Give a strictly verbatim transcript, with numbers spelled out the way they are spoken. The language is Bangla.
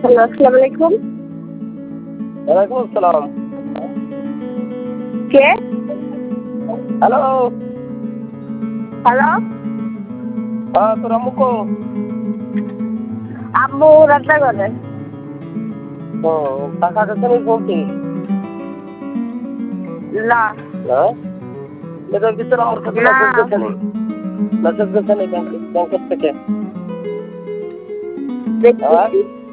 হ্যালো, আসসালামু আলাইকুম। ওয়ালাইকুম আসসালাম। কে? হ্যালো। হ্যালো। হ্যাঁ, তোর আম্মু কো? আম্মু রান্না করে। ও টাকা দিতে নেই বলছিস? না। হ্যাঁ? মেসেজ দিচ্ছে আমার কাছে না। মেসেজ দিচ্ছে নেই। মেসেজ দিচ্ছে নেই ব্যাংক ব্যাংকের থেকে। হ্যাঁ? দেখতেছি।